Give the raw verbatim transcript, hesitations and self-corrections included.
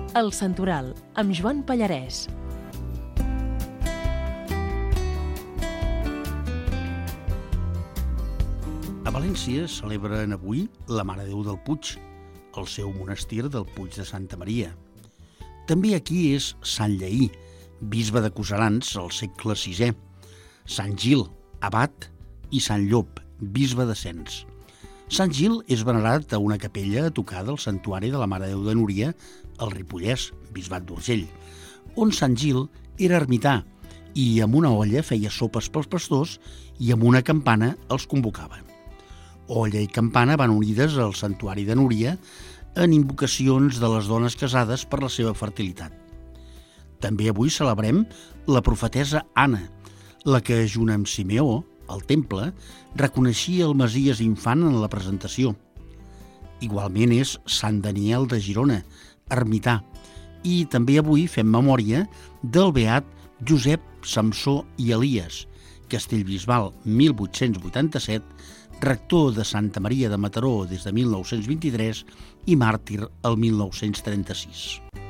El Santoral, amb Joan Pallarès. A València celebren avui la Mare de Déu del Puig, el seu monestir del Puig de Santa Maria. També aquí és Sant Lleí, bisbe de Coserans al segle sisè, Sant Gil, abat, i Sant Llop, bisbe de Sens. Sant Gil és venerat a una capella a tocar del santuari de la Mare de Déu de Núria al Ripollès, bisbat d'Urgell, on Sant Gil era ermità i amb una olla feia sopes pels pastors i amb una campana els convocava. Olla i campana van unides al santuari de Núria en invocacions de les dones casades per la seva fertilitat. També avui celebrem la profetessa Anna, la que, junt amb Simeó, al temple, reconeixia el Messies infant en la presentació. Igualment és Sant Daniel de Girona, ermità, i també avui fem memòria del beat Josep Samsó i Elies, Castellbisbal mil vuit-cents vuitanta-set, rector de Santa Maria de Mataró des de mil nou-cents vint-i-tres i màrtir el mil nou-cents trenta-sis.